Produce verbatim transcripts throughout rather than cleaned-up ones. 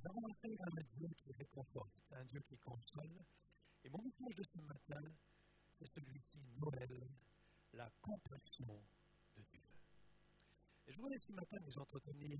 Nous avons affaire à un Dieu qui réconforte, un Dieu qui console. Et mon message de ce matin, c'est celui-ci, Noël, la compassion de Dieu. Et je voudrais ce matin vous entretenir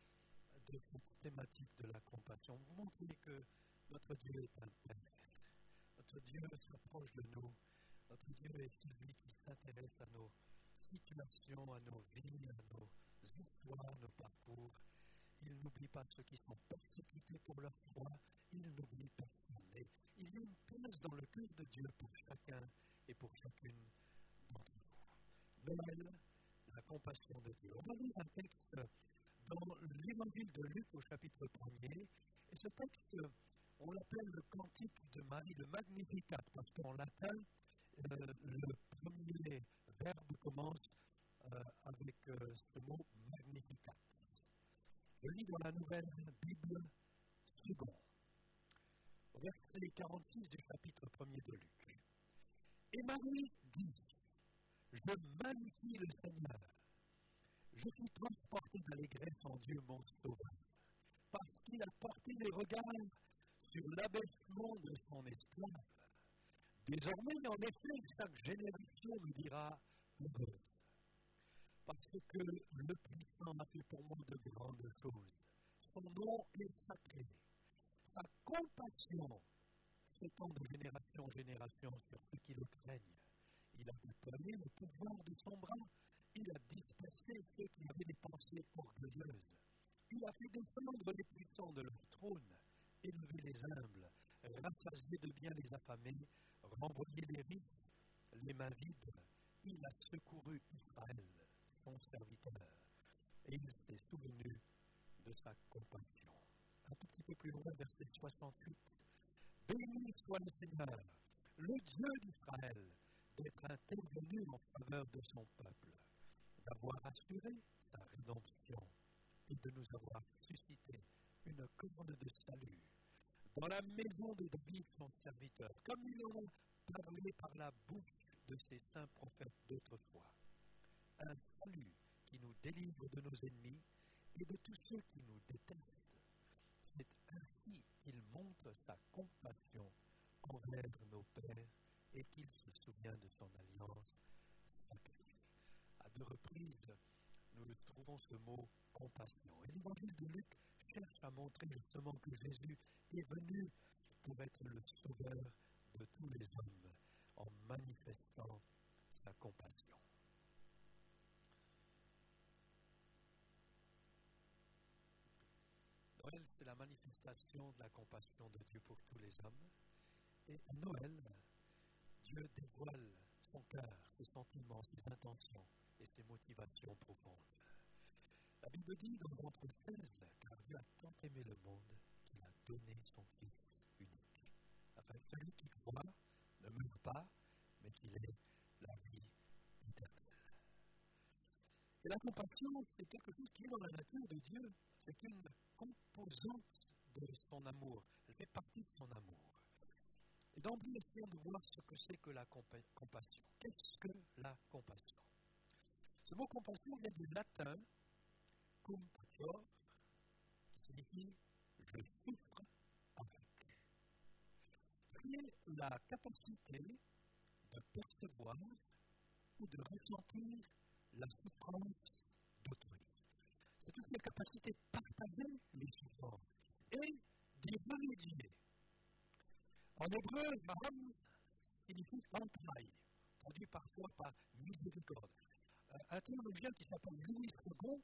de cette thématique de la compassion. Vous montrer que notre Dieu est un Père. Notre Dieu s'approche de nous. Notre Dieu est celui qui s'intéresse à nos situations, à nos vies, à nos histoires, à nos parcours. Il n'oublie pas ceux qui sont persécutés pour leur foi. Il n'oublie personne. Et il y a une place dans le cœur de Dieu pour chacun et pour chacune d'entre nous. Noël, la compassion de Dieu. On va lire un texte dans l'évangile de Luc au chapitre premier. Et ce texte, on l'appelle le cantique de Marie, le Magnificat, parce qu'en latin, euh, le premier verbe commence euh, avec euh, ce mot Magnificat. Je lis dans la Nouvelle Bible seconde, au verset quarante-six du chapitre premier de Luc. Et Marie dit, je magnifie le Seigneur. Je suis transporté d'allégresse en Dieu mon Sauveur, parce qu'il a porté les regards sur l'abaissement de son esclave. Désormais, en effet, chaque génération me dira heureux, parce que le Puissant a fait pour moi de grandes choses. Son nom est sacré. Sa compassion s'étend de génération en génération sur ceux qui le craignent. Il a déployé le pouvoir de son bras. Il a dispersé ceux qui avaient des pensées orgueilleuses. Il a fait descendre les puissants de leur trône, élevé les humbles, rassasié de bien les affamés, renvoyé les riches, les mains vides. Il a secouru Israël, son serviteur, et il s'est souvenu de sa compassion. Un tout petit peu plus loin, verset soixante-huit. Béni soit le Seigneur, le Dieu d'Israël, d'être intervenu en faveur de son peuple, d'avoir assuré sa rédemption et de nous avoir suscité une couronne de salut dans la maison de David, son serviteur, comme il en a parlé par la bouche de ses saints prophètes d'autrefois. Un salut qui nous délivre de nos ennemis et de tous ceux qui nous détestent. C'est ainsi qu'il montre sa compassion envers nos pères et qu'il se souvient de son alliance sacrée. À deux reprises, nous trouvons ce mot compassion. Et l'évangile de Luc cherche à montrer justement que Jésus est venu pour être le sauveur de tous les hommes en manifestant sa compassion. Noël, c'est la manifestation de la compassion de Dieu pour tous les hommes. Et à Noël, Dieu dévoile son cœur, ses sentiments, ses intentions et ses motivations profondes. La Bible dit dans Jean trois seize, car Dieu a tant aimé le monde qu'il a donné son Fils unique, afin que celui qui croit ne meure pas, mais qu'il ait la vie éternelle. Et la compassion, c'est quelque chose qui est dans la nature de Dieu. C'est une composante de son amour. Elle fait partie de son amour. Et d'emblée, essayons de voir ce que c'est que la compa- compassion. Qu'est-ce que la compassion? Ce mot compassion vient du latin compatior, qui signifie je souffre avec. C'est la capacité de percevoir ou de ressentir la souffrance d'autrui. C'est aussi la capacité de partager les souffrances et d'y remédier. En hébreu, Raham signifie entraille, traduit parfois par miséricorde. Euh, un théologien qui s'appelle Louis Second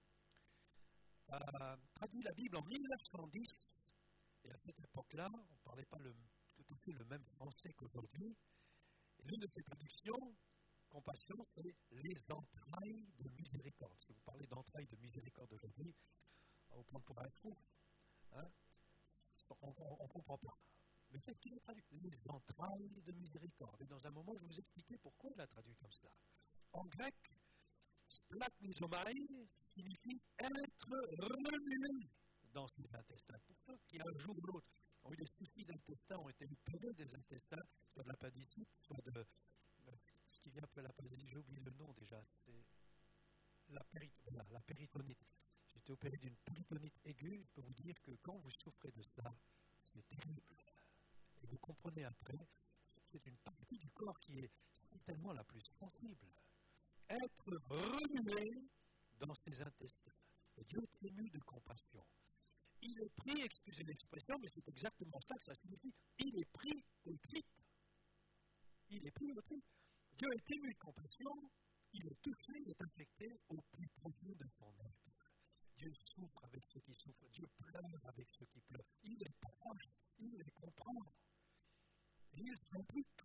a traduit la Bible en mille neuf cent dix, et à cette époque-là, on ne parlait pas le, tout à fait le même français qu'aujourd'hui. Et l'une de ces traductions, compassion, c'est les entrailles de miséricorde. Si vous parlez d'entrailles de miséricorde aujourd'hui, on prend pour un fou, hein, on ne comprend pas. Mais c'est ce qu'il a traduit, les entrailles de miséricorde. Et dans un moment, je vais vous expliquer pourquoi il a traduit comme cela. En grec, splagmizomai signifie être remué dans ses intestins. Pour ceux qui, un jour ou l'autre, ont eu des soucis d'intestin, ont été opérés des intestins, soit de l'appendicite, soit de ce qui vient après l'appendicite, j'ai oublié le nom déjà, c'est la, périt- voilà, la péritonite. J'ai été opéré d'une péritonite aiguë, je peux vous dire que quand vous souffrez de ça, c'est terrible. Et vous comprenez après, c'est une partie du corps qui est certainement la plus sensible. Être remué dans ses intestins. Et Dieu est ému de compassion. Il est pris, excusez l'expression, mais c'est exactement ça que ça signifie, il est pris au tripes. Il est pris au tripes. Dieu est ému de compassion, il est touché, il est affecté au plus profond de son être. Dieu souffre avec ceux qui souffrent, Dieu pleure avec ceux qui pleurent. Il est proche, il les comprend. Et il s'implique.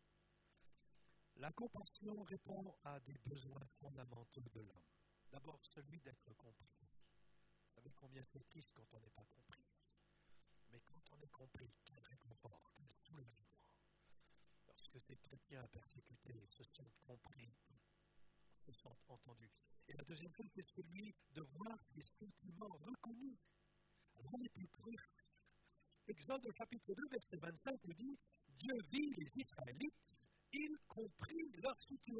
La compassion répond à des besoins fondamentaux de l'homme. D'abord, celui d'être compris. Vous savez combien c'est triste quand on n'est pas compris. Mais quand on est compris, quel réconfort, quel soulagement. Lorsque ces chrétiens persécutés se sentent compris, se sentent entendus. Et la deuxième chose, c'est celui de voir ses sentiments reconnus. Alors on est plus proche. Exode au chapitre deux, verset vingt-cinq, nous dit « Dieu vit les Israélites, il comprit leur situation. »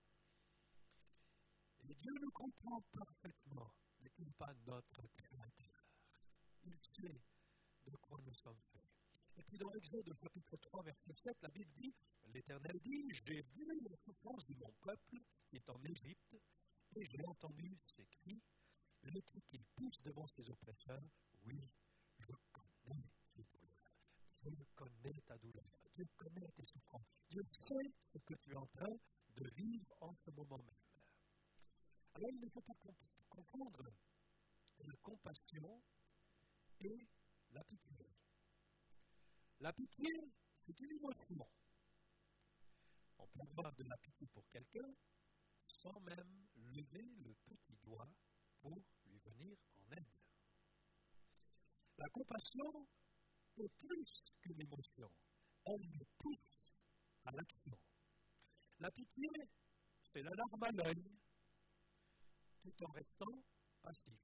Et Dieu nous comprend parfaitement, n'est-il pas notre Créateur? Il sait de quoi nous sommes faits. Et puis dans Exode au chapitre trois, verset sept, la Bible dit « L'Éternel dit, j'ai vu la souffrance de mon peuple qui est en Égypte, et j'ai entendu ses cris, le cri qu'il pousse devant ses oppresseurs. Oui, je connais ses douleurs. Dieu connaît ta douleur. Dieu connaît tes souffrances. Dieu sait ce que tu es en train de vivre en ce moment même. » Alors il ne faut pas confondre la compassion et la pitié. La pitié, c'est une émotion. On peut avoir de la pitié pour quelqu'un sans même lever le petit doigt pour lui venir en aide. La compassion est plus qu'une émotion. Elle nous pousse à l'action. La pitié, c'est la larme à l'œil, tout en restant passif.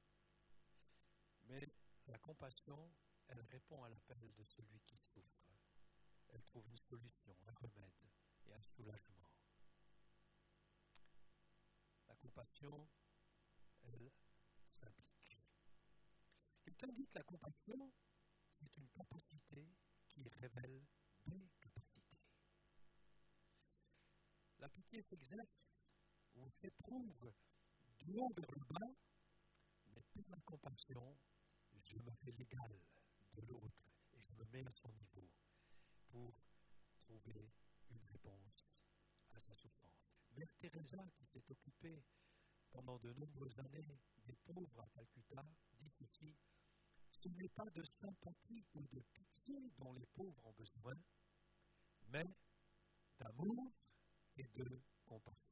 Mais la compassion, elle répond à l'appel de celui qui souffre. Elle trouve une solution, un remède et un soulagement. La compassion, elle s'implique. Quelqu'un dit que la compassion, c'est une capacité qui révèle des capacités. La pitié s'exerce ou s'éprouve du haut vers le bas, mais par la compassion, je me fais l'égal de l'autre et je me mets à son niveau pour trouver une réponse à sa souffrance. Mère Teresa, qui s'est occupée pendant de nombreuses années des pauvres à Calcutta, dit ceci: ce n'est pas de sympathie ou de pitié dont les pauvres ont besoin, mais d'amour et de compassion.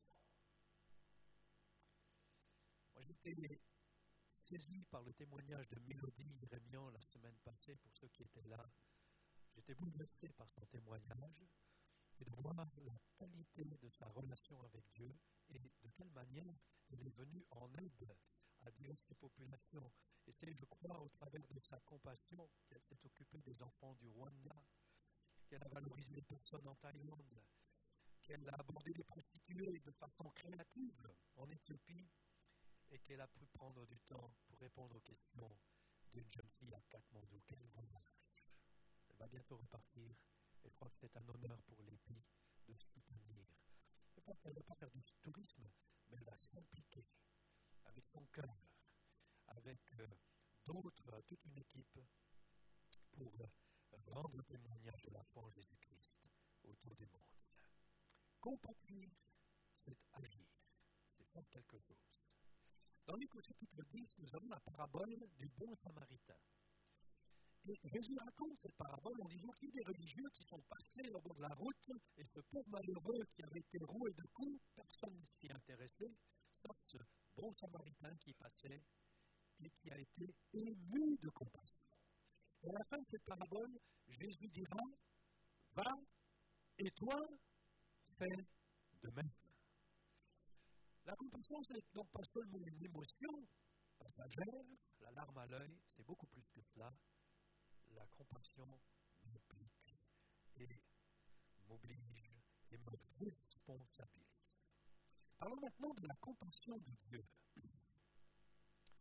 Moi, j'étais saisi par le témoignage de Mélodie Rémian la semaine passée, pour ceux qui étaient là. J'étais bouleversé par son témoignage et de voir la qualité de sa relation avec Dieu et de quelle manière elle est venue en aide à diverses populations. Et c'est, je crois, au travers de sa compassion qu'elle s'est occupée des enfants du Rwanda, qu'elle a valorisé les personnes en Thaïlande, qu'elle a abordé les prostituées de façon créative en Éthiopie, et qu'elle a pu prendre du temps pour répondre aux questions d'une jeune fille à Katmandou. Quel voyage! Elle va bientôt repartir, et je crois que c'est un honneur pour l'Épi de soutenir. Elle ne va pas faire du tourisme, mais elle va s'impliquer avec son cœur, avec euh, d'autres, euh, toute une équipe, pour euh, rendre témoignage de la foi en Jésus-Christ autour du monde. Compatir, c'est agir, c'est faire quelque chose. Dans Luc au chapitre dix, nous avons la parabole du bon samaritain. Et Jésus raconte cette parabole en disant qu'il y a des religieux qui sont passés au bord de la route, et ce pauvre malheureux qui avait été roué de coups, personne ne s'y intéressait, sauf ce bon samaritain qui passait et qui a été ému de compassion. Et à la fin de cette parabole, Jésus dira: va, et toi, fais de même. La compassion, c'est donc pas seulement une émotion passagère, la larme à l'œil, c'est beaucoup plus que cela. La compassion m'implique et m'oblige et me responsabilise. Parlons maintenant de la compassion de Dieu.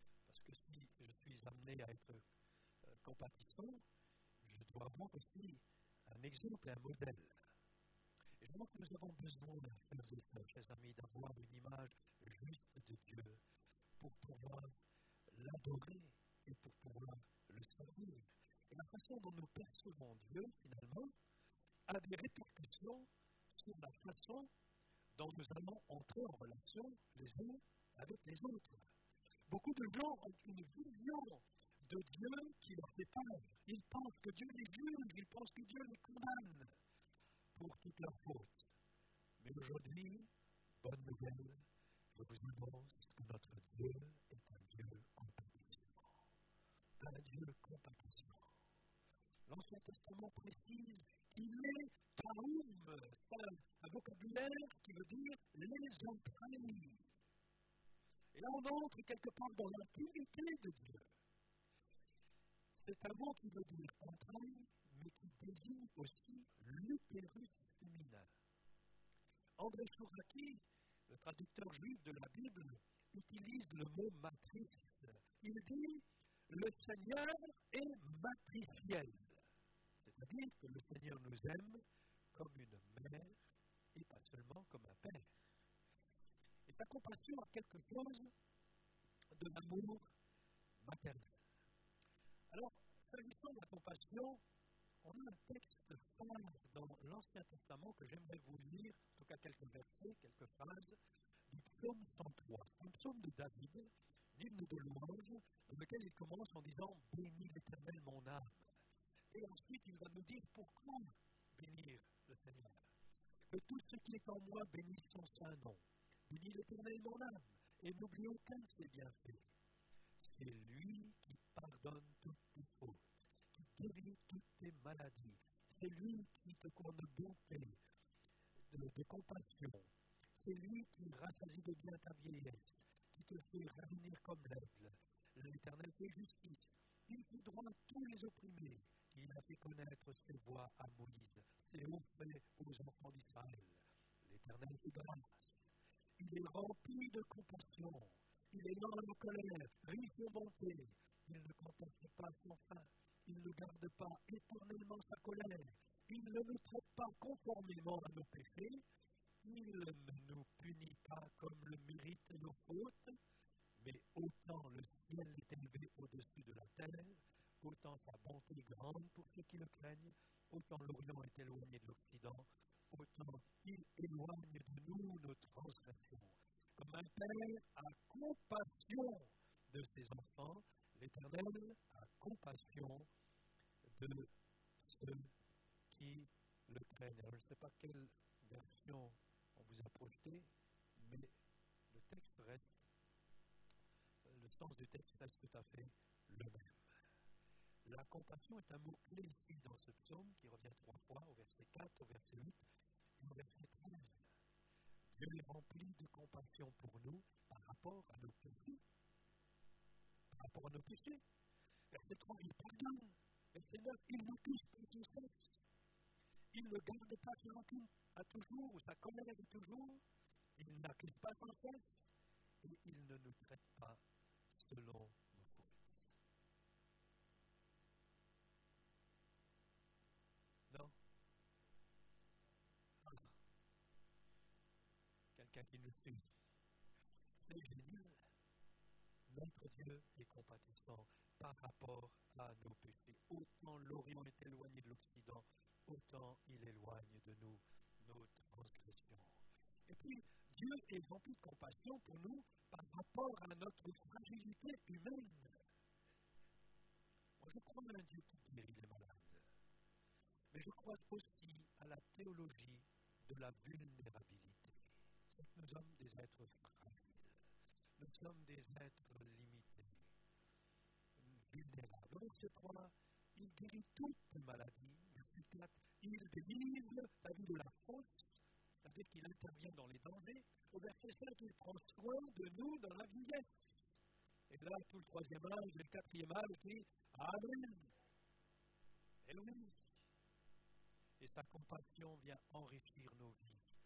suis amené à être euh, compatissant, je dois avoir aussi un exemple et un modèle. Et je crois que nous avons besoin, frères et sœurs, chers amis, d'avoir une image juste de Dieu pour pouvoir l'adorer et pour pouvoir le servir. Et la façon dont nous percevons Dieu, finalement, a des répercussions sur la façon dont nous allons entrer en relation les uns avec les autres. Beaucoup de gens ont une vision de Dieu qui leur fait peur. Ils pensent que Dieu les juge, ils pensent que Dieu les condamne pour toutes leurs fautes. Mais aujourd'hui, bonne nouvelle, je vous annonce que notre Dieu est un Dieu compatissant. Un Dieu compatissant. L'Ancien Testament précise qu'il est Taoum, un vocabulaire qui veut dire les entrailles. Et là, on entre quelque part dans l'intimité de Dieu. C'est un mot qui veut dire entrailles, mais qui désigne aussi l'utérus féminin. André Chouraki, le traducteur juif de la Bible, utilise le mot matrice. Il dit « Le Seigneur est matriciel ». C'est-à-dire que le Seigneur nous aime comme une mère et pas seulement comme un père. Et sa compassion a quelque chose de l'amour maternel. Alors, s'agissant de la compassion, on a un texte phare dans l'Ancien Testament que j'aimerais vous lire, en tout cas quelques versets, quelques phrases, du psaume cent trois. C'est un psaume de David, l'hymne de louange, dans lequel il commence en disant « Bénis l'Éternel mon âme ». Et ensuite, il va nous dire pourquoi bénir le Seigneur. Que tout ce qui est en moi bénisse son saint nom. Bénis l'Éternel mon âme, et n'oublie aucun de ses bienfaits. C'est lui qui pardonne toutes tes fautes, qui guérit toutes tes maladies. C'est lui qui te court de bonté, de, de compassion. C'est lui qui rassasie de bien ta vieillesse, qui te fait revenir comme l'aigle. L'Éternel fait justice. Il fait droit à tous les opprimés. Il a fait connaître ses voies à Moïse, ses hauts faits aux enfants d'Israël. L'Éternel fait grâce. Il est rempli de compassion. Il est lent à la colère, riche de bonté. Il ne conteste pas son fin. Il ne garde pas éternellement sa colère. Il ne nous traite pas conformément à nos péchés. Il ne nous punit pas comme le méritent nos fautes. Mais autant le ciel est élevé au-dessus de la terre, autant sa bonté est grande pour ceux qui le craignent, autant l'Orient est éloigné de l'Occident, autant il éloigne de nous nos transgressions. Comme un père a compassion de ses enfants, l'Éternel a compassion de ceux qui le craignent. Alors, je ne sais pas quelle version on vous a projeté, mais le texte reste, le sens du texte reste tout à fait le même. La compassion est un mot-clé ici dans ce psaume qui revient trois fois, au verset quatre, au verset huit et au verset treize. Dieu est rempli de compassion pour nous par rapport à nos péchés. Par rapport à nos péchés. Verset trois, il pardonne. Verset neuf, il nous touche pour son cesse. Il ne garde pas sa rancune à toujours, ou sa colère à toujours. Il n'accuse pas sans cesse. Et il ne nous traite pas selon nos fautes. Non? Ah. Quelqu'un qui nous suit. C'est génial. Notre Dieu est compatissant par rapport à nos péchés. Autant l'Orient est éloigné de l'Occident, autant il éloigne de nous nos transgressions. Et puis, Dieu est rempli de compassion pour nous par rapport à notre fragilité humaine. Moi, je crois à un Dieu qui guérit les malades. Mais je crois aussi à la théologie de la vulnérabilité. C'est que nous sommes des êtres fragiles. Nous sommes des êtres limités, vulnérables. Au verset trois, il guérit toutes les maladies. Verset quatre, il délivre ta vie de la fausse, c'est-à-dire qu'il intervient dans les dangers. Au verset cinq, il prend soin de nous dans la vieillesse. Et là, tout le troisième âge et le quatrième âge dit Amen. Et oui. Et sa compassion vient enrichir nos vies.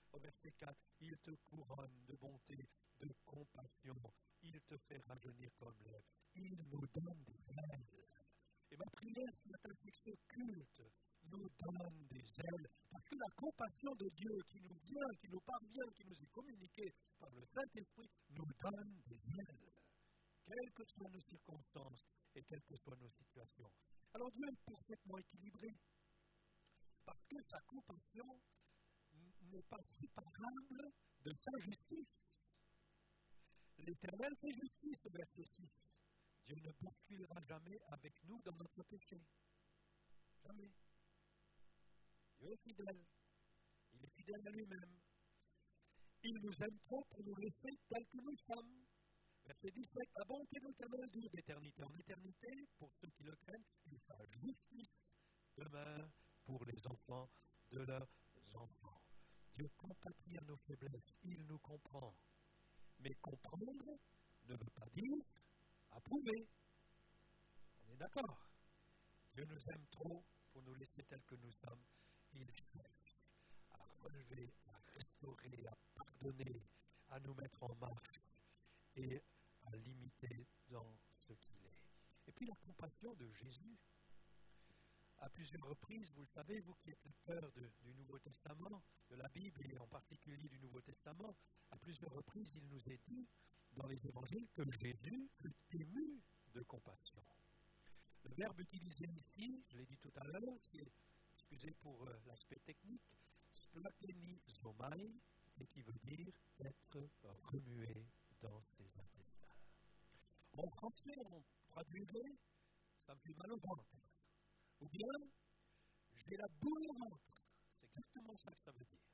Au verset quatre, il te couronne de bonté, de compassion, il te fait rajeunir comme l'œuf, il nous donne des ailes. Et ma prière ce matin, c'est que ce culte nous donne des ailes, parce que la compassion de Dieu qui nous vient, qui nous parvient, qui nous est communiquée par le Saint-Esprit, nous donne des ailes, quelles que soient nos circonstances et quelles que soient nos situations. Alors Dieu est parfaitement équilibré, parce que sa compassion n'est pas séparable de sa justice. L'Éternel fait justice, verset six. Dieu ne bousculera jamais avec nous dans notre péché. Jamais. Dieu est fidèle. Il est fidèle à lui-même. Il nous aime trop pour nous laisser tels que nous sommes. Verset dix-sept. La bonté de l'Éternel dure d'éternité en éternité pour ceux qui le craignent, et sa justice demeure pour les enfants de leurs enfants. Dieu compatit à nos faiblesses, il nous comprend. Mais comprendre ne veut pas dire approuver. On est d'accord. Dieu nous aime trop pour nous laisser tels que nous sommes. Il cherche à relever, à restaurer, à pardonner, à nous mettre en marche et à l'imiter dans ce qu'il est. Et puis la compassion de Jésus. À plusieurs reprises, vous le savez, vous qui êtes lecteur du Nouveau Testament, de la Bible et en particulier du Nouveau Testament, à plusieurs reprises, il nous est dit dans les évangiles que Jésus fut ému de compassion. Le verbe utilisé ici, je l'ai dit tout à l'heure, c'est, excusez pour euh, l'aspect technique, splaténisomai, et qui veut dire être remué dans ses intestins. En français, on traduirait, ça me fait mal au ventre. Ou bien, j'ai la boule au ventre. C'est exactement ça que ça veut dire.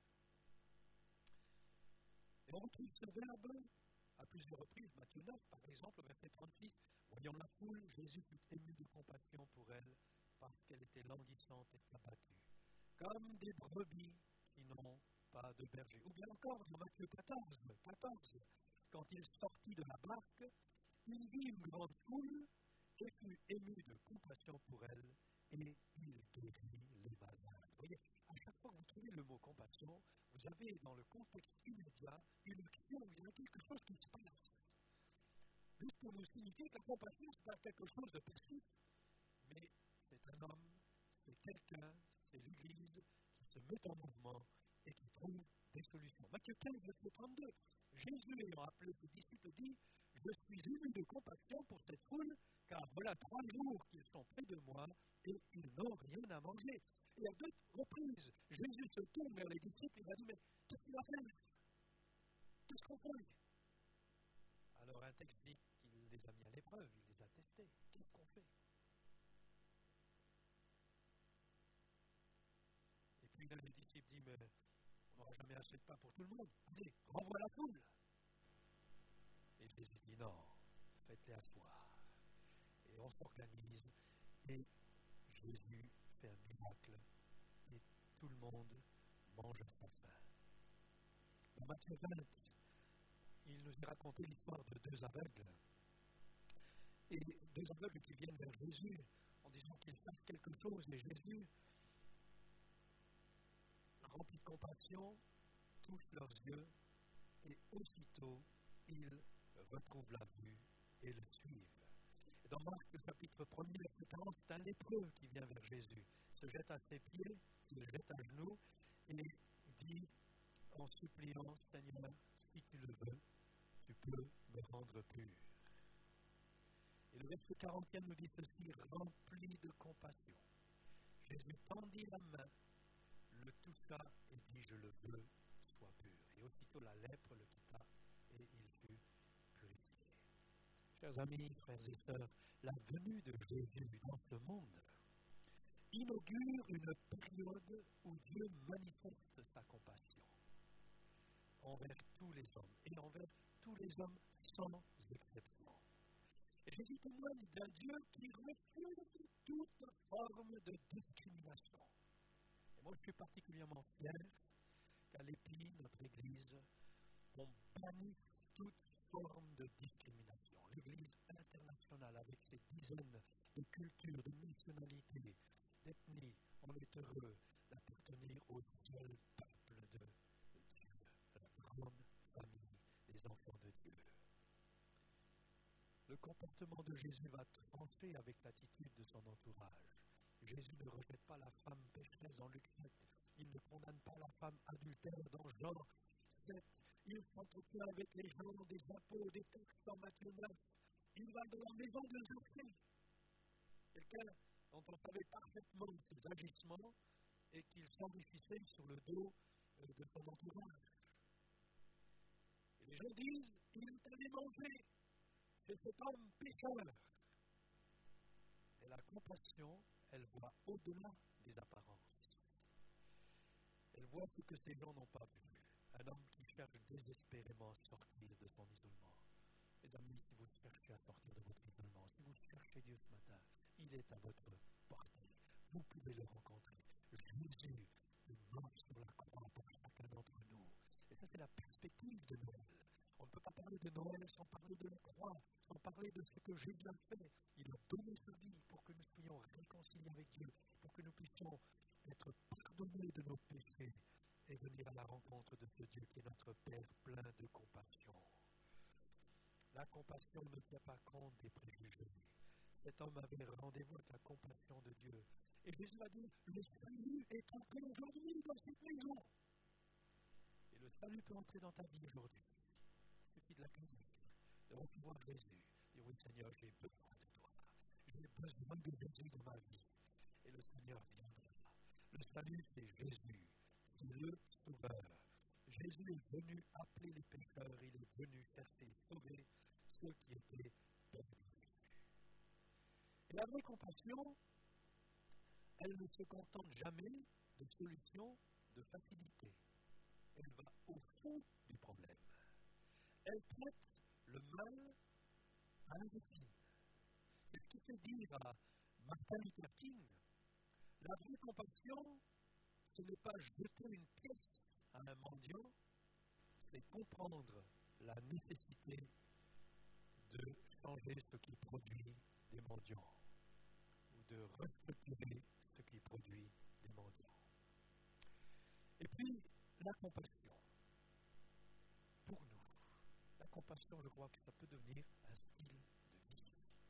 Et on retrouve ce verbe à plusieurs reprises. Matthieu neuf, par exemple, au verset trente-six, voyant la foule, Jésus fut ému de compassion pour elle, parce qu'elle était languissante et abattue, comme des brebis qui n'ont pas de berger. Ou bien encore, dans Matthieu quatorze, quatorze, quand il sortit de la barque, il vit une grande foule et fut ému de compassion pour elle, et il guérit les malades. Vous voyez, à chaque fois que vous trouvez le mot compassion, vous avez dans le contexte immédiat une action, il y a quelque chose qui se passe. Juste pour nous signifier que la compassion, ce n'est pas quelque chose de passif, mais c'est un homme, c'est quelqu'un, c'est l'Église qui se met en mouvement et qui trouve des solutions. Matthieu quinze, verset trente-deux, Jésus ayant appelé ses disciples dit, je suis ému de compassion pour cette foule, car voilà trois jours qu'ils sont près de moi et ils n'ont rien à manger. Et à deux reprises, Jésus se tourne vers les disciples et va dire, mais qu'est-ce qu'il va faire? Qu'est-ce qu'on fait? Alors un texte dit qu'il les a mis à l'épreuve, il les a testés. Qu'est-ce qu'on fait? Et puis l'un des disciples dit, mais on n'aura jamais assez de pain pour tout le monde. Allez, renvoie la foule. Et Jésus dit, non, faites-les asseoir. Et on s'organise, et Jésus fait un miracle, et tout le monde mange à sa faim. Dans Matthieu vingt, il nous est raconté l'histoire de deux aveugles. Et deux aveugles qui viennent vers Jésus en disant qu'ils fassent quelque chose, et Jésus, rempli de compassion, touche leurs yeux, et aussitôt, ils retrouvent la vue et le suivent. Et dans Marc, le chapitre premier, verset quarante, c'est un lépreux qui vient vers Jésus, se jette à ses pieds, se jette à genoux, et dit en suppliant, Seigneur, si tu le veux, tu peux me rendre pur. Et le verset quarantième nous dit ceci, rempli de compassion. Jésus tendit la main, le toucha et dit, je le veux, sois pur. Et aussitôt la lèpre le quitta et il fut purifié. Chers amis, frères et sœurs, la venue de Jésus dans ce monde inaugure une période où Dieu manifeste sa compassion envers tous les hommes et envers tous les hommes sans exception. Et Jésus témoigne d'un Dieu qui refuse toute forme de discrimination. Et moi, je suis particulièrement fier qu'à l'Épi, notre Église, on bannisse toute forme de discrimination. L'Église internationale, avec ses dizaines de cultures, de nationalités, d'ethnies, on est heureux d'appartenir au seul peuple de Dieu. grande famille des enfants de Dieu. Le comportement de Jésus va trancher avec l'attitude de son entourage. Jésus ne rejette pas la femme pécheresse dans Luc sept. Il ne condamne pas la femme adultère dans Jean sept. Il s'entretient avec les gens des impôts, des taxes en Matthieu neuf. Il va dans la maison de Zaché. Quelqu'un dont on savait parfaitement ses agissements et qu'il s'enrichissait sur le dos de son entourage. Et les gens disent, il est allé manger. C'est cet homme pécheur. Et la compassion, elle voit au-delà des apparences. Elle voit ce que ces gens n'ont pas vu. Un homme qui cherche désespérément à sortir de son isolement. Mes amis, si vous cherchez à sortir de votre isolement, si vous cherchez Dieu ce matin, il est à votre portée. Vous pouvez le rencontrer. Jésus est mort sur la croix pour chacun d'entre nous. Et ça, c'est la perspective de Noël. On ne peut pas parler de Noël sans parler de la croix, sans parler de ce que Jésus a fait. Il a donné sa vie pour que nous soyons réconciliés avec Dieu, pour que nous puissions être pardonnés de nos péchés et venir à la rencontre de ce Dieu qui est notre Père plein de compassion. La compassion ne tient pas compte des préjugés. Cet homme avait rendez-vous avec la compassion de Dieu. Et Jésus a dit, le salut est entré aujourd'hui dans cette maison. Et le salut peut entrer dans ta vie aujourd'hui. Il suffit de l'accueillir, de recevoir Jésus. Et oui, Seigneur, j'ai besoin de toi. J'ai besoin de Jésus dans ma vie. Et le Seigneur viendra. Le salut, c'est Jésus. C'est le Sauveur. Jésus est venu appeler les pécheurs. Il est venu chercher et sauver ceux qui étaient perdus. Et la vraie compassion, elle ne se contente jamais de solutions de facilité. Elle va au fond du problème. Elle traite le mal à la racine. C'est ce qui fait dire à Martin Luther King, la vraie compassion, ce n'est pas jeter une pièce à un mendiant, c'est comprendre la nécessité de changer ce qui produit des mendiants, ou de restructurer ce qui produit des mendiants. Et puis, la compassion. Pour nous, la compassion, je crois que ça peut devenir un style de vie.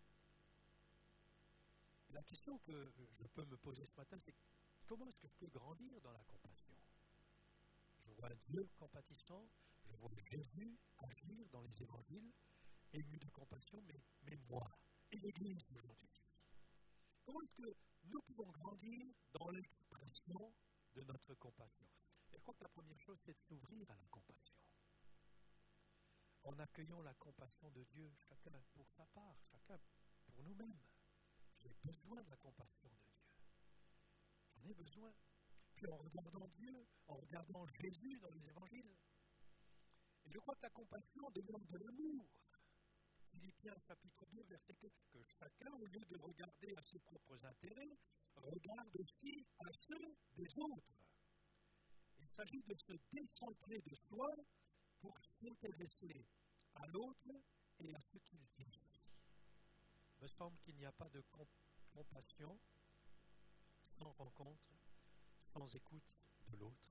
Et la question que je peux me poser ce matin, c'est comment est-ce que je peux grandir dans la compassion? Je vois Dieu compatissant, je vois Jésus agir dans les évangiles, ému de compassion, mais, mais moi, et l'Église aujourd'hui. Comment est-ce que nous pouvons grandir dans l'expression de notre compassion? Et je crois que la première chose, c'est de s'ouvrir à la compassion. En accueillant la compassion de Dieu, chacun pour sa part, chacun pour nous-mêmes. J'ai besoin de la compassion de Dieu. J'en ai besoin. Puis en regardant Dieu, en regardant Jésus dans les évangiles. Et je crois que la compassion demande de l'amour. Philippiens chapitre deux, verset quatre, que chacun, au lieu de regarder à ses propres intérêts, regarde aussi à ceux des autres. Il s'agit de se décentrer de soi pour s'intéresser à l'autre et à ce qu'il vit. Il me semble qu'il n'y a pas de comp- compassion sans rencontre, sans écoute de l'autre.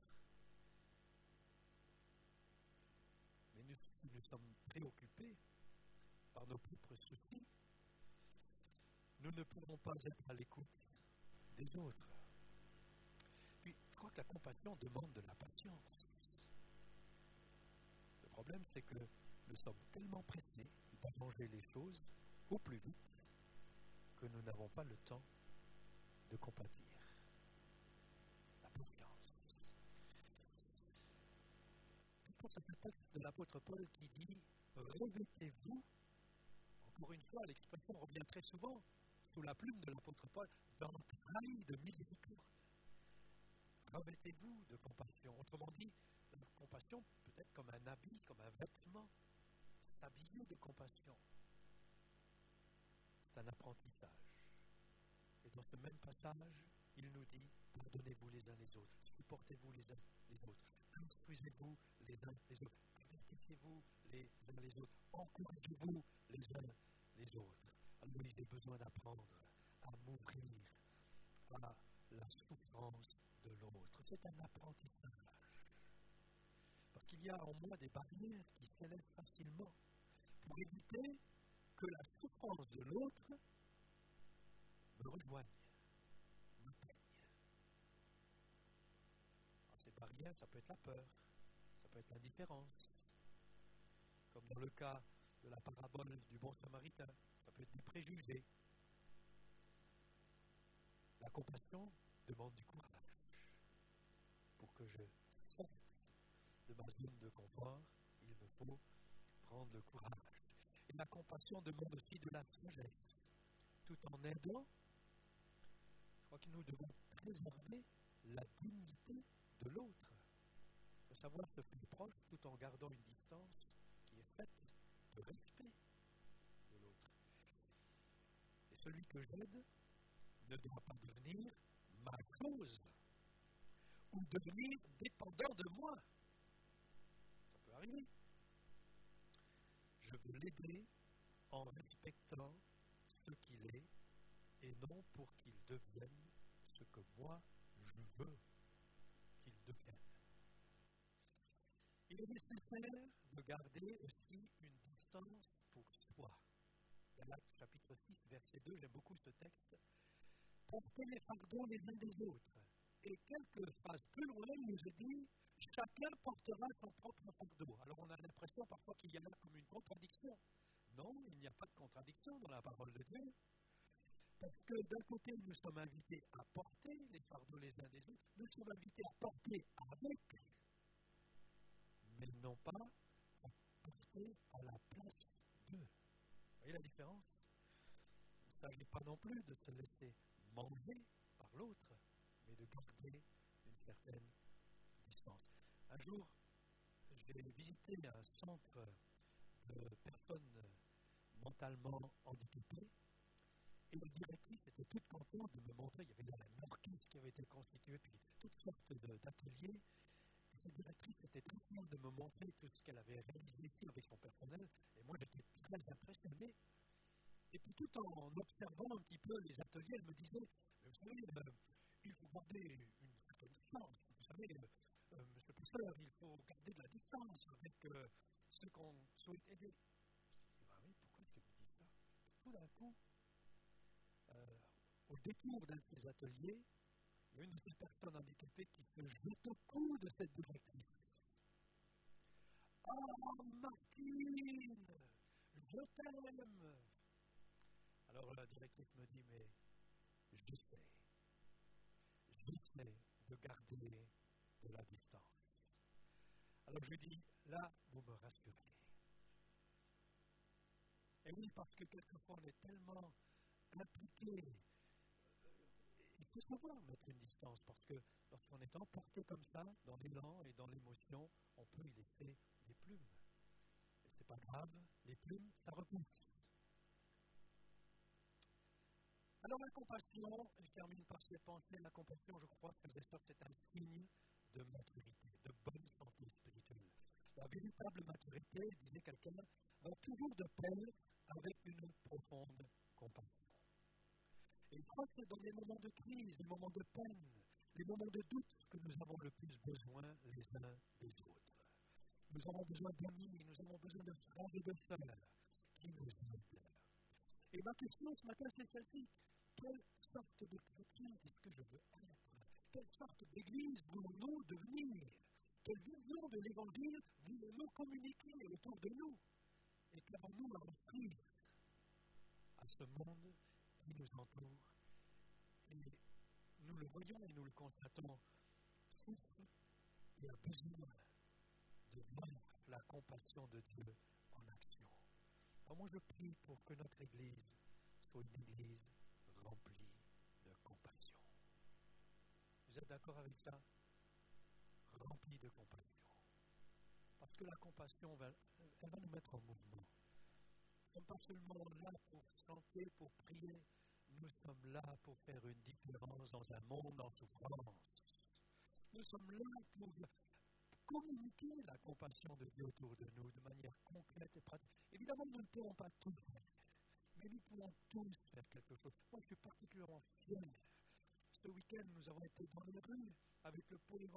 Mais nous, si nous sommes préoccupés par nos propres soucis, nous ne pouvons pas être à l'écoute des autres. Puis, je crois que la compassion demande de la patience. Le problème, c'est que nous sommes tellement pressés d'arranger les choses au plus vite que nous n'avons pas le temps de compatir. La patience. Je pense à ce texte de l'apôtre Paul qui dit « Revêtez-vous », encore une fois, l'expression revient très souvent sous la plume de l'apôtre Paul, « d'entrailles de miséricorde ». Revêtez-vous de compassion. Autrement dit, la compassion peut être comme un habit, comme un vêtement. S'habiller de compassion. C'est un apprentissage. Et dans ce même passage, il nous dit, pardonnez-vous les uns les autres, supportez-vous les uns les autres, instruisez-vous les uns les autres, avertissez-vous les uns les autres, encouragez-vous les uns les autres. Alors oui, j'ai besoin d'apprendre à m'ouvrir à la souffrance de l'autre. C'est un apprentissage. Parce qu'il y a en moi des barrières qui s'élèvent facilement pour éviter que la souffrance de l'autre me rejoigne, me peigne. Alors, ces barrières, ça peut être la peur, ça peut être l'indifférence, comme dans le cas de la parabole du bon samaritain, ça peut être des préjugés. La compassion demande du courage pour que je sorte de ma zone de confort. Il me faut prendre le courage. Et la compassion demande aussi de la sagesse, tout en aidant. Je crois que nous devons préserver la dignité de l'autre. Il faut savoir se faire proche tout en gardant une distance qui est faite de respect de l'autre. Et celui que j'aide ne doit pas devenir ma cause ou devenir dépendant de moi. Ça peut arriver. Je veux l'aider en respectant ce qu'il est et non pour qu'il devienne ce que moi je veux qu'il devienne. Il est nécessaire de garder aussi une distance pour soi. Galates chapitre six, verset deux, j'aime beaucoup ce texte. Portez les fardeaux les uns des autres. Et quelques phrases plus loin, il nous est dit, chacun portera son propre fardeau. Alors on a l'impression parfois qu'il y a là comme une contradiction. Non, il n'y a pas de contradiction dans la parole de Dieu. Parce que d'un côté, nous sommes invités à porter les fardeaux les uns des autres, nous sommes invités à porter avec, mais non pas à porter à la place d'eux. Vous voyez la différence? Il ne s'agit pas non plus de se laisser manger par l'autre, mais de garder une certaine distance. Un jour, j'ai visité un centre de personnes mentalement handicapées et la directrice était toute contente de me montrer. Il y avait un orchestre qui avait été constitué, puis toutes sortes d'ateliers. Et cette directrice était très fière de me montrer tout ce qu'elle avait réalisé ici avec son personnel. Et moi, j'étais très impressionné. Et puis tout en observant un petit peu les ateliers, elle me disait, vous savez, euh, il faut garder une certaine distance. Vous savez, euh, euh, monsieur le professeur, il faut garder de la distance avec euh, ceux qu'on souhaite aider. Je me suis dit, ah oui, pourquoi est-ce qu'elle me dit ça? Tout d'un coup, euh, au détour d'un de ces ateliers, il y a une de ces personnes handicapées qui se jette au cou de cette directrice. Oh, Martine, je t'aime. Alors la directrice me dit, mais j'essaie, j'essaie de garder de la distance. Alors je lui dis, là, vous me rassurez. Et oui, parce que quelquefois on est tellement impliqué. Il faut savoir mettre une distance, parce que lorsqu'on est emporté comme ça, dans l'élan et dans l'émotion, on peut y laisser des plumes. Et c'est pas grave, les plumes, ça repousse. Alors la compassion, je termine par ces pensées, la compassion, je crois, frères et sœurs, c'est un signe de maturité, de bonne santé spirituelle. La véritable maturité, disait quelqu'un, va toujours de pair avec une profonde compassion. Et je crois que c'est dans les moments de crise, les moments de peine, les moments de doute que nous avons le plus besoin les uns des autres. Nous avons besoin d'amis, nous avons besoin de frères et de sœurs qui nous aident. Et ma question ce matin, c'est celle-ci. Quelle sorte de chrétien est-ce que je veux être? Quelle sorte d'église voulons-nous devenir? Quelle vision de l'évangile voulons-nous communiquer autour de nous? Et qu'avons-nous à offrir à ce monde qui nous entoure? Et nous le voyons et nous le constatons, souffre et a besoin de voir la compassion de Dieu en action. Alors moi je prie pour que notre Église soit une Église remplie de compassion. Vous êtes d'accord avec ça? Remplie de compassion. Parce que la compassion, va, elle va nous mettre en mouvement. Nous ne sommes pas seulement là pour chanter, pour prier, nous sommes là pour faire une différence dans un monde en souffrance. Nous sommes là pour communiquer la compassion de Dieu autour de nous de manière concrète et pratique. Évidemment, nous ne pourrons pas tout faire, mais nous pouvons tous faire quelque chose. Moi, je suis particulièrement fier. Ce week-end, nous avons été dans les rues avec le pôle évangélique.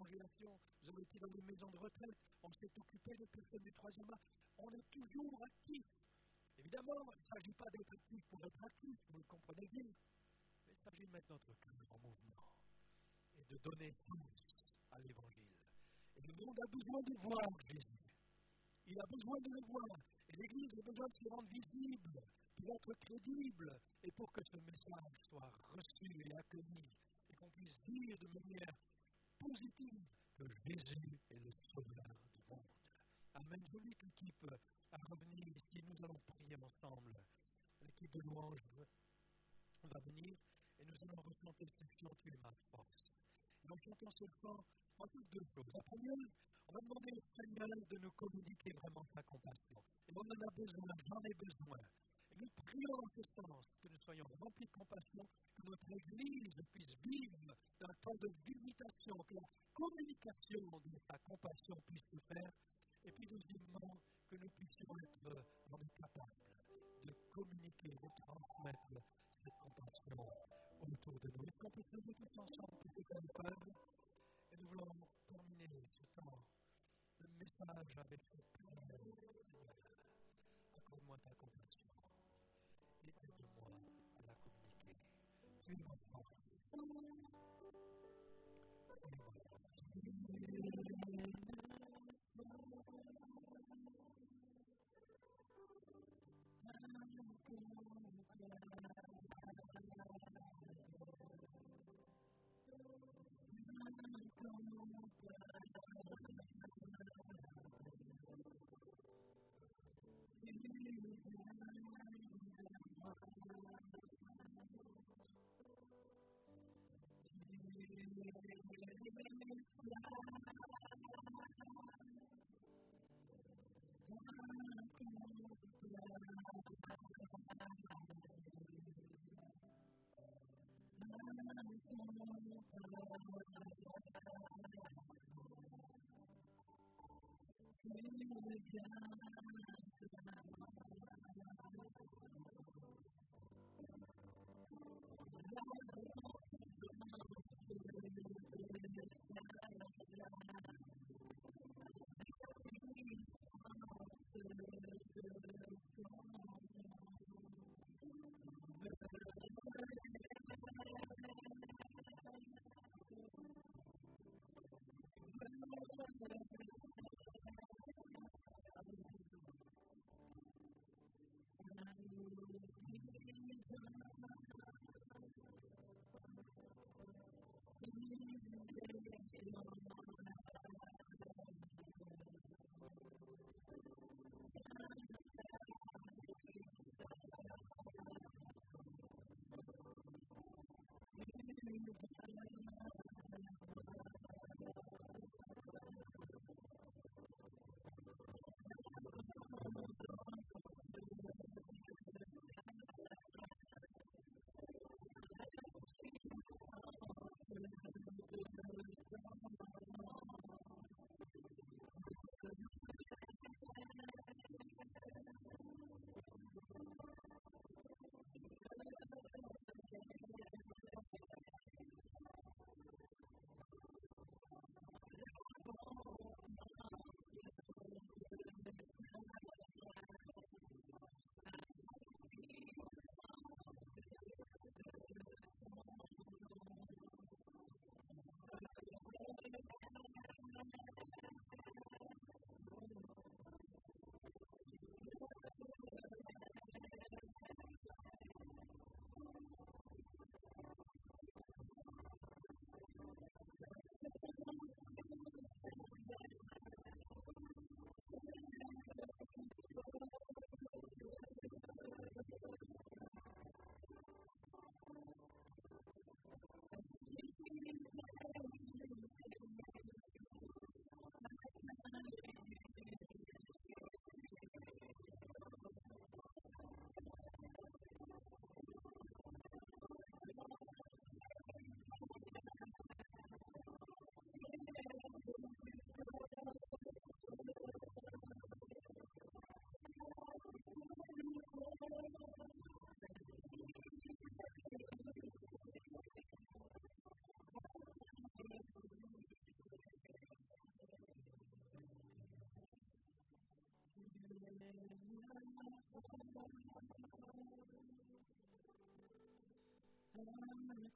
congélation, nous avons été dans des maisons de retraite, on s'est occupé des personnes du troisième âge. On est toujours actif. Évidemment, il ne s'agit pas d'être actif pour être actif, vous le comprenez bien, mais il s'agit de mettre notre cœur en mouvement et de donner sens à l'Évangile. Et le monde a besoin de voir Jésus. Il a besoin de le voir. Et l'Église a besoin de se rendre visible, pour être crédible, et pour que ce message soit reçu et accueilli, et qu'on puisse dire de manière positive que Jésus est le sauveur du monde. Amen. Je invite l'équipe à revenir ici. Nous allons prier ensemble. L'équipe de louange va venir et nous allons rechanter ce chant Tu es ma force. Et en chantant ce chant, on va faire deux choses. La première, on va demander au Seigneur de nous communiquer vraiment sa compassion. Et on en a besoin, j'en ai besoin. Et nous prions en ce sens que nous soyons remplis de compassion, que notre Église puisse vivre dans un temps de visitation, que la communication de sa compassion puisse se faire. Et puis deuxièmement, que nous puissions être vraiment capables de communiquer, de transmettre cette compassion autour de nous. Est-ce qu'on peut se lever tous ensemble pour que nous peuvent? Et nous voulons terminer ce temps de message avec cette prière. Accorde-moi ta compassion et aide-moi à la communiquer. Tu es ma force. Tu es ma force.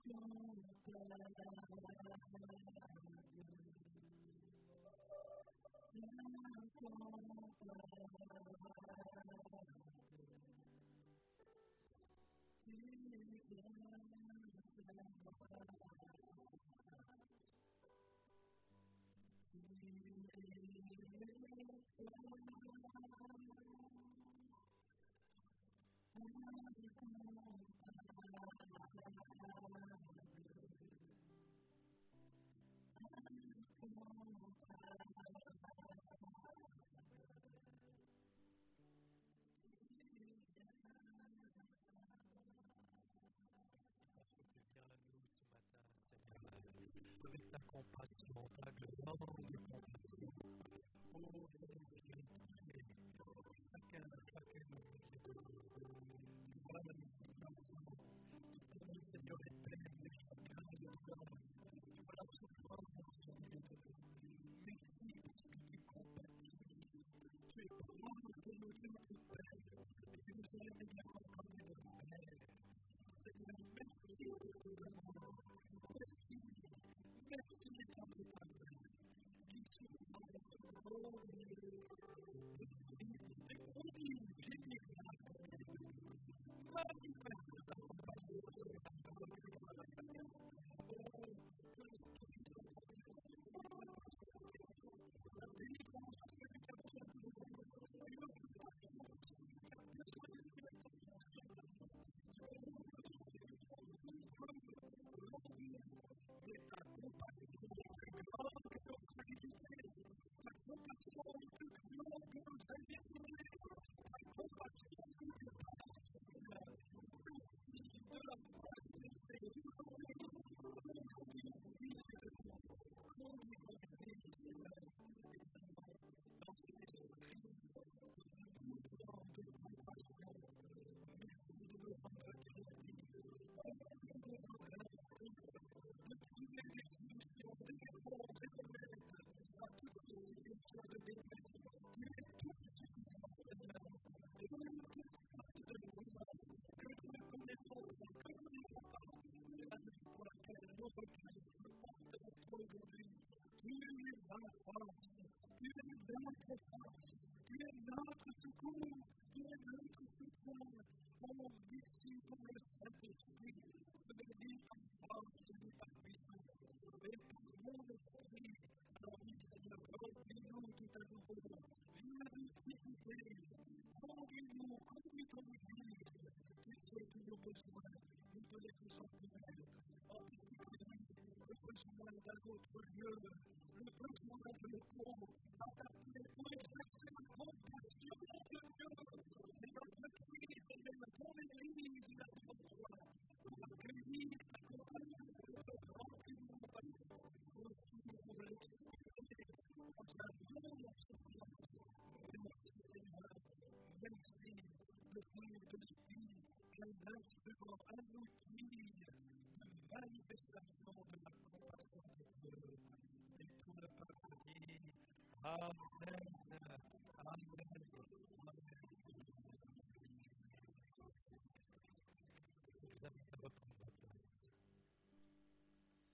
Avec ta compassion, ta grande compassion. Oh Seigneur, tu es touché. Chacun, chacun de nous. Tu vois la situation. Tu connais, Seigneur, les peines de chacun de nous. Tu vois la souffrance de chacun de nous. Merci parce que tu compatis. Tu es grand pour nous, Dieu, tu pères. Et tu nous as également comme des pères. Seigneur, merci pour ton amour. Merci. Merci de ton amour. Qui souffre oh Dieu. Et conduis, général. Manifeste ta compassion sur ta parole. La délivrance à celui qui a besoin de nous. Et l'occupation à celui qui a besoin de nous. Et ta compassion est plus grande que nos fragilités. Ta compassion est plus grande que nos inquiétudes. Ta compassion est plus grande. Merci de la part de Seigneur. Tu es notre secours, tu es notre secours. Oh, merci pour le Saint-Esprit, que de vie par force et par puissance. Et pour mon esprit, alors oui, Seigneur, remplis-nous tout à nouveau. Viens nous visiter, conduis-nous, conduis ton Église. Tu sais tous nos besoins, nous te les faisons connaître. En particulier, le besoin d'un autre lieu, le besoin de nos pauvres, adapté pour exercer la compassion de Dieu. C'est notre crise, Seigneur, ton Église, il a besoin de toi, pour accueillir ta compassion, pour remplir nos passions, aussi pour l'exprimer, en sa grande souffrance. Merci, Seigneur, merci, le Père de l'Église, un instrument, un outil de manifestation de la compassion de Dieu. Et tout le peuple dit Amen.